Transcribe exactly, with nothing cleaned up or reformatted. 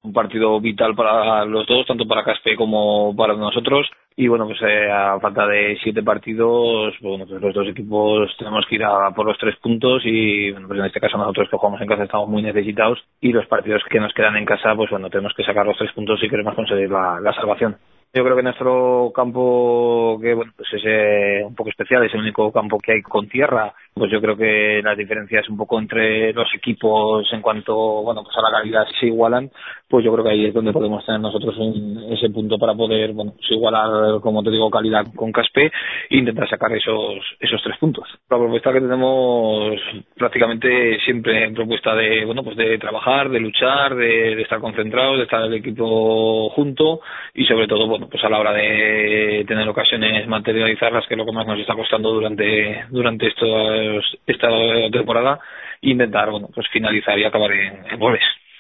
un partido vital para los dos, tanto para Caspe como para nosotros. Y bueno, pues eh, a falta de siete partidos, bueno, pues los dos equipos tenemos que ir a por los tres puntos y bueno, pues en este caso nosotros que jugamos en casa estamos muy necesitados y los partidos que nos quedan en casa, pues bueno, tenemos que sacar los tres puntos si queremos conseguir la, la salvación. Yo creo que nuestro campo, que bueno, pues es eh, un poco especial, es el único campo que hay con tierra, pues yo creo que las diferencias un poco entre los equipos en cuanto, bueno, pues a la calidad se igualan, pues yo creo que ahí es donde podemos tener nosotros un, ese punto para poder, bueno, pues igualar, como te digo, calidad con Caspe e intentar sacar esos esos tres puntos. La propuesta que tenemos prácticamente siempre en propuesta de, bueno, pues de trabajar, de luchar, de, de estar concentrados, de estar el equipo junto y sobre todo, bueno, pues a la hora de tener ocasiones materializarlas, que es lo que más nos está costando durante durante estos, esta temporada, intentar, bueno, pues finalizar y acabar en, en goles.